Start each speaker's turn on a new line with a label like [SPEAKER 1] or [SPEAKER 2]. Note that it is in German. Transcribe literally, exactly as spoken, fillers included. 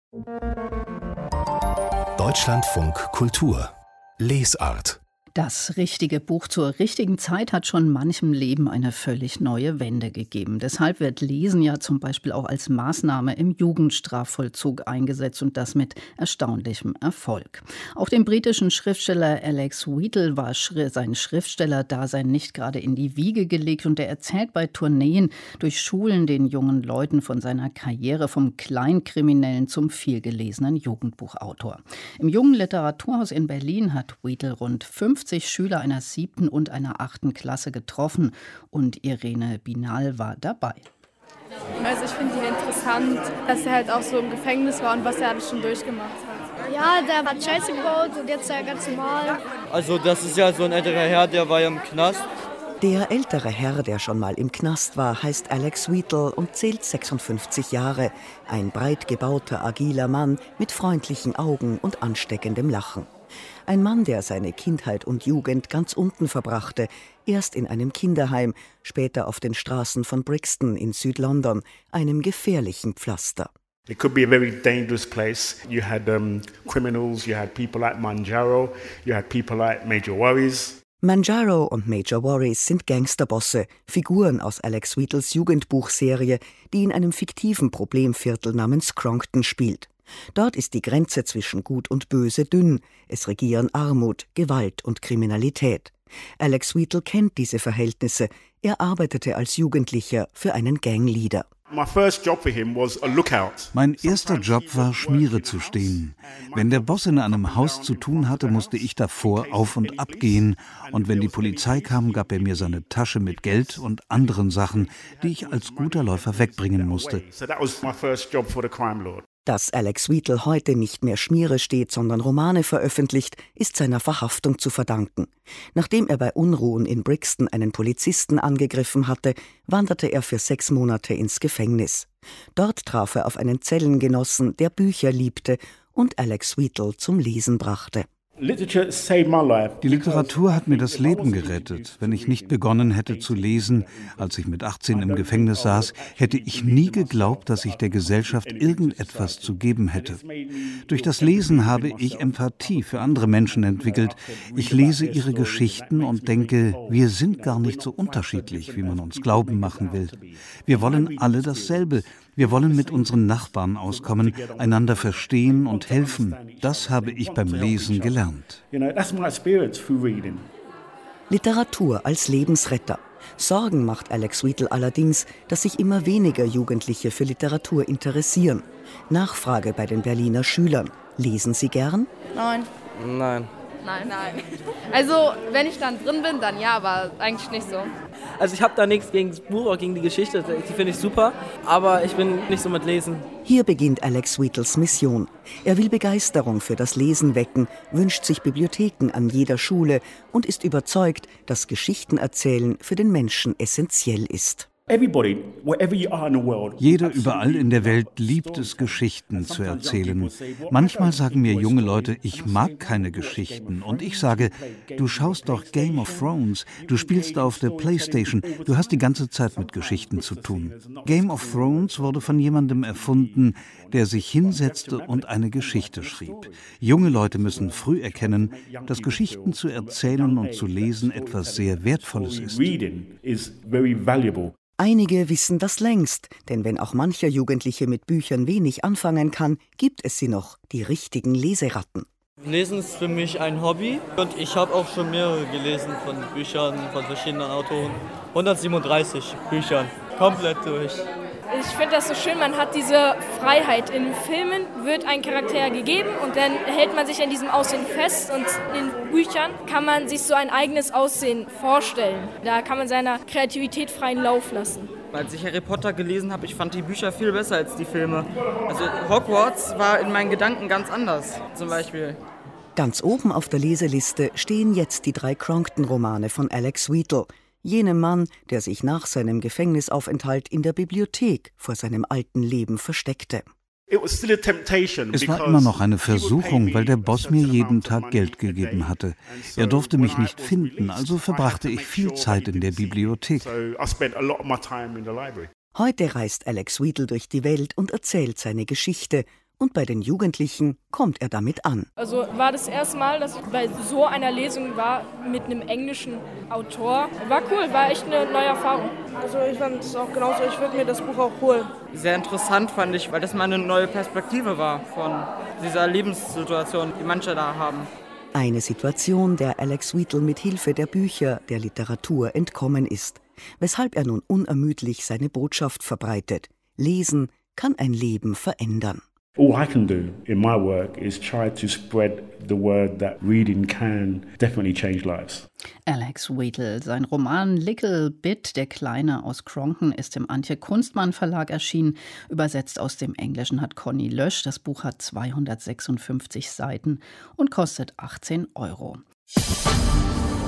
[SPEAKER 1] Deutschlandfunk Kultur Lesart.
[SPEAKER 2] Das richtige Buch zur richtigen Zeit hat schon manchem Leben eine völlig neue Wende gegeben. Deshalb wird Lesen ja zum Beispiel auch als Maßnahme im Jugendstrafvollzug eingesetzt und das mit erstaunlichem Erfolg. Auch dem britischen Schriftsteller Alex Wheatle war sein Schriftstellerdasein nicht gerade in die Wiege gelegt und er erzählt bei Tourneen durch Schulen den jungen Leuten von seiner Karriere vom Kleinkriminellen zum vielgelesenen Jugendbuchautor. Im Jungen Literaturhaus in Berlin hat Wheatle rund fünfzig Schüler einer siebten und einer achten Klasse getroffen und Irene Binal war dabei.
[SPEAKER 3] Also ich finde ihn interessant, dass er halt auch so im Gefängnis war und was er alles schon durchgemacht hat.
[SPEAKER 4] Ja, der hat Scheiße gebaut und jetzt ist er ganz normal.
[SPEAKER 5] Also das ist ja so ein älterer Herr, der war ja im Knast.
[SPEAKER 6] Der ältere Herr, der schon mal im Knast war, heißt Alex Wheatle und zählt sechsundfünfzig Jahre. Ein breit gebauter, agiler Mann mit freundlichen Augen und ansteckendem Lachen. Ein Mann, der seine Kindheit und Jugend ganz unten verbrachte, erst in einem Kinderheim, später auf den Straßen von Brixton in Südlondon, einem gefährlichen Pflaster.
[SPEAKER 7] It could be a very dangerous place. You had um, criminals, you had people like Manjaro, you had people like Major Worries.
[SPEAKER 6] Manjaro und Major Worries sind Gangsterbosse, Figuren aus Alex Wheatles Jugendbuchserie, die in einem fiktiven Problemviertel namens Crompton spielt. Dort ist die Grenze zwischen Gut und Böse dünn. Es regieren Armut, Gewalt und Kriminalität. Alex Wheatle kennt diese Verhältnisse. Er arbeitete als Jugendlicher für einen Gangleader.
[SPEAKER 8] Mein erster Job war, Schmiere zu stehen. Wenn der Boss in einem Haus zu tun hatte, musste ich davor auf und ab gehen. Und wenn die Polizei kam, gab er mir seine Tasche mit Geld und anderen Sachen, die ich als guter Läufer wegbringen musste.
[SPEAKER 6] Dass Alex Wheatle heute nicht mehr Schmiere steht, sondern Romane veröffentlicht, ist seiner Verhaftung zu verdanken. Nachdem er bei Unruhen in Brixton einen Polizisten angegriffen hatte, wanderte er für sechs Monate ins Gefängnis. Dort traf er auf einen Zellengenossen, der Bücher liebte und Alex Wheatle zum Lesen brachte.
[SPEAKER 8] Die Literatur hat mir das Leben gerettet. Wenn ich nicht begonnen hätte zu lesen, als ich mit achtzehn im Gefängnis saß, hätte ich nie geglaubt, dass ich der Gesellschaft irgendetwas zu geben hätte. Durch das Lesen habe ich Empathie für andere Menschen entwickelt. Ich lese ihre Geschichten und denke, wir sind gar nicht so unterschiedlich, wie man uns glauben machen will. Wir wollen alle dasselbe. Wir wollen mit unseren Nachbarn auskommen, einander verstehen und helfen. Das habe ich beim Lesen gelernt.
[SPEAKER 6] Literatur als Lebensretter. Sorgen macht Alex Wheatle allerdings, dass sich immer weniger Jugendliche für Literatur interessieren. Nachfrage bei den Berliner Schülern. Lesen sie gern?
[SPEAKER 3] Nein.
[SPEAKER 5] Nein.
[SPEAKER 3] Nein, nein. Also, wenn ich dann drin bin, dann ja, aber eigentlich nicht so.
[SPEAKER 5] Also ich habe da nichts gegen das Buch oder gegen die Geschichte, die finde ich super, aber ich bin nicht so mit Lesen.
[SPEAKER 6] Hier beginnt Alex Wheatles Mission. Er will Begeisterung für das Lesen wecken, wünscht sich Bibliotheken an jeder Schule und ist überzeugt, dass Geschichtenerzählen für den Menschen essentiell ist.
[SPEAKER 8] Jeder überall in der Welt liebt es, Geschichten zu erzählen. Manchmal sagen mir junge Leute, ich mag keine Geschichten. Und ich sage, du schaust doch Game of Thrones, du spielst auf der Playstation, du hast die ganze Zeit mit Geschichten zu tun. Game of Thrones wurde von jemandem erfunden, der sich hinsetzte und eine Geschichte schrieb. Junge Leute müssen früh erkennen, dass Geschichten zu erzählen und zu lesen etwas sehr Wertvolles ist.
[SPEAKER 6] Einige wissen das längst, denn wenn auch mancher Jugendliche mit Büchern wenig anfangen kann, gibt es sie noch, die richtigen Leseratten.
[SPEAKER 5] Lesen ist für mich ein Hobby und ich habe auch schon mehrere gelesen von Büchern von verschiedenen Autoren. hundertsiebenunddreißig Büchern, komplett durch.
[SPEAKER 4] Ich finde das so schön, man hat diese Freiheit. In Filmen wird ein Charakter gegeben und dann hält man sich an diesem Aussehen fest und in Büchern kann man sich so ein eigenes Aussehen vorstellen. Da kann man seiner Kreativität freien Lauf lassen.
[SPEAKER 5] Als ich Harry Potter gelesen habe, ich fand die Bücher viel besser als die Filme. Also Hogwarts war in meinen Gedanken ganz anders, zum Beispiel.
[SPEAKER 6] Ganz oben auf der Leseliste stehen jetzt die drei Crompton-Romane von Alex Wheatle. Jenem Mann, der sich nach seinem Gefängnisaufenthalt in der Bibliothek vor seinem alten Leben versteckte.
[SPEAKER 8] Es war immer noch eine Versuchung, weil der Boss mir jeden Tag Geld gegeben hatte. Er durfte mich nicht finden, also verbrachte ich viel Zeit in der Bibliothek.
[SPEAKER 6] Heute reist Alex Wheatle durch die Welt und erzählt seine Geschichte. Und bei den Jugendlichen kommt er damit an.
[SPEAKER 4] Also war das erste Mal, dass ich bei so einer Lesung war mit einem englischen Autor. War cool, war echt eine neue Erfahrung.
[SPEAKER 9] Also ich fand es auch genauso, ich würde mir das Buch auch holen.
[SPEAKER 10] Sehr interessant fand ich, weil das mal eine neue Perspektive war von dieser Lebenssituation, die manche da haben.
[SPEAKER 6] Eine Situation, der Alex Wheatle mit Hilfe der Bücher, der Literatur entkommen ist. Weshalb er nun unermüdlich seine Botschaft verbreitet. Lesen kann ein Leben verändern.
[SPEAKER 7] All I can do in my work is try to spread the word that reading can definitely change lives.
[SPEAKER 2] Alex Wheatle, sein Roman Little Bit, der Kleine aus Crompton, ist im Antje Kunstmann Verlag erschienen. Übersetzt aus dem Englischen hat Conny Lösch. Das Buch hat zweihundertsechsundfünfzig Seiten und kostet achtzehn Euro.